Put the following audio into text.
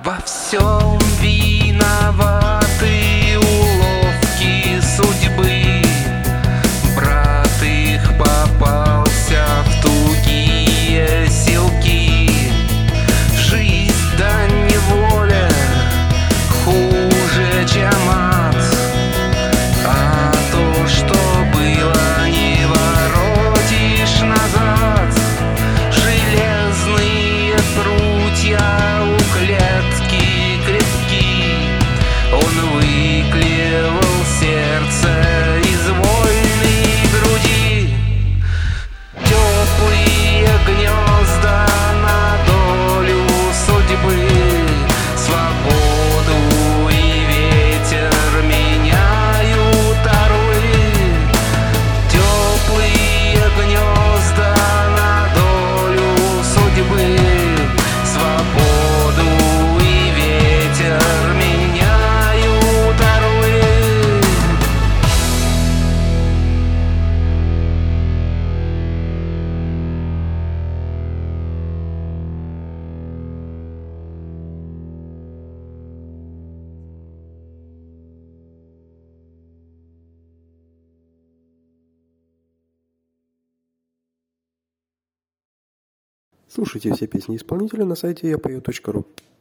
Во всем виноваты уловки судьбы. Брат их попался в тугие селки. Жизнь да неволя хуже, чем ад. А то, что было, не воротишь назад. Железные прутья у клетки крепки. Он выклевал сердце из вольной груди. Теплые гнезда на долю судьбы. Свободу и ветер меняют орлы. Теплые гнезда на долю судьбы. Свободу и ветер меняют орлы. Слушайте все песни исполнителя на сайте yapою.ru.